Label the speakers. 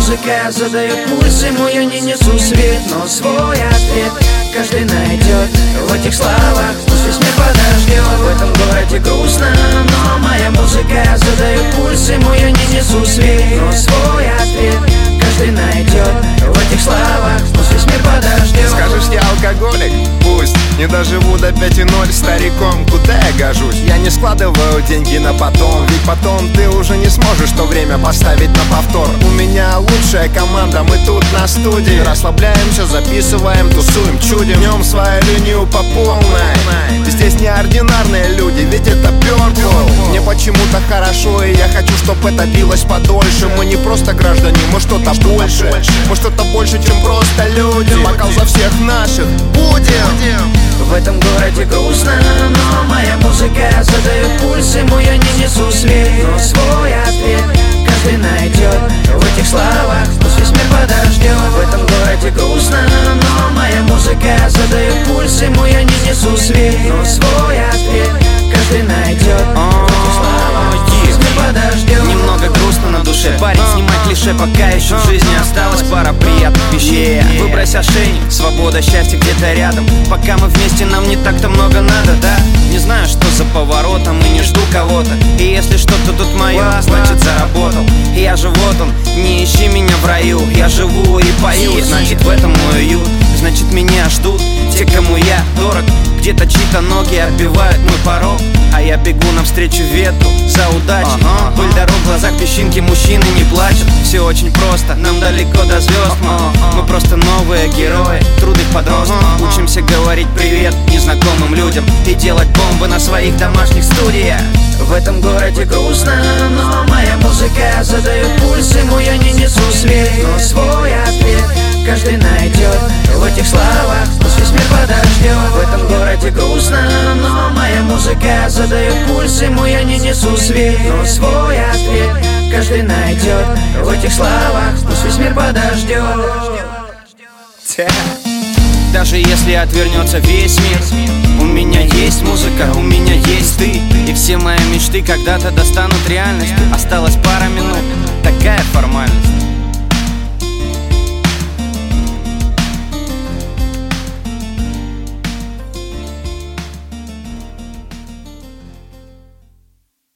Speaker 1: музыка задает пульс ему, я не несу свет, но свой ответ каждый найдет в этих словах. Пусть весь мир подождет, в этом городе грустно, но моя музыка задает пульс ему, я не несу свет, но свой ответ каждый найдет в этих словах. Пусть весь мир подождет.
Speaker 2: Скажешь, я алкоголик? Пусть. Не доживу до 5:0 стариком. Куда я гожусь? Я не складываю деньги на потом, ведь потом ты уже не сможешь то время поставить на повтор. У меня лучшая команда, мы тут на студии расслабляемся, записываем, тусуем, чудим, днем свою линию по полной. Здесь неординарные люди, ведь это Purple. Мне почему-то хорошо, и я хочу, чтобы это длилось подольше. Мы не просто граждане, мы что-то больше. Мы что-то больше, чем просто люди. Бокал за всех наших будем.
Speaker 1: В этом городе грустно, но моя музыка задает пульс ему, я не несу свет, но свой ответ каждый найдет в этих словах. Пусть весь мир подождет. В этом городе грустно, но моя музыка задает пульс ему, я не несу свет, но свой ответ каждый найдет в этих словах. Пусть мир подождет.
Speaker 3: Немного грустно на душе, парень, снимай клише, пока еще в жизни осталась пара приятных вещей. Выбрось ошейник, свобода, счастье где-то рядом. Пока мы вместе, нам не так-то много надо, да? Не знаю, что за поворотом, и не жду кого-то. И если что-то тут мое, значит заработал. И я же вот он, не ищи меня в раю. Я живу и пою, значит в этом мой уют. Значит меня ждут те, кому я дорог. Где-то чьи-то ноги оббивают мой порог, а я бегу навстречу ветру за удачей. Вдоль дорог в глазах песчинки, мужчины не плачут. Все очень просто, нам далеко до звезд. Мы просто новые герои, трудных подростков. Учимся говорить привет незнакомым людям и делать бомбы на своих домашних студиях.
Speaker 1: В этом городе грустно, но моя музыка задает пульс ему, я не несу свет, но свой ответ каждый найдет в этих словах. Пусть весь мир подождет. В этом городе грустно, но моя музыка задает пульс ему, я не несу свет, но свой ответ каждый найдет в этих словах. Пусть весь мир подождет.
Speaker 3: Даже если отвернется весь мир, у меня есть музыка, у меня есть ты. И все мои мечты когда-то достанут реальностью. Осталось пара минут, такая формальность.